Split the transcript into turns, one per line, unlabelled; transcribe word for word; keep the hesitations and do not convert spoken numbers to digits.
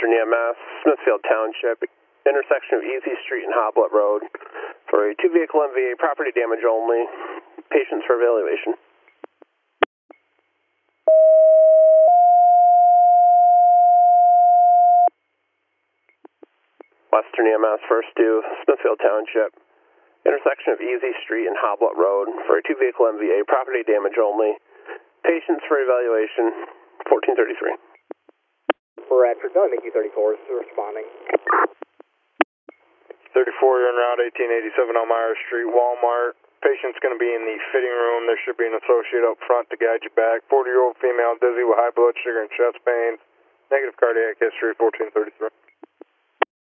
Western E M S, Smithfield Township, intersection of Easy Street and Hoblet Road for a two-vehicle M V A, property damage only, patients for evaluation. Western E M S, first due, Smithfield Township, intersection of Easy Street and Hoblet Road for a two-vehicle M V A, property damage only, patients for evaluation, fourteen thirty-three.
Bradford, no, Mickey thirty-four is responding.
thirty-four, you're en route, eighteen eighty-seven Elmira Street, Walmart. Patient's going to be in the fitting room. There should be an associate up front to guide you back. forty-year-old female, dizzy with high blood sugar and chest pains. Negative cardiac history, fourteen thirty-three.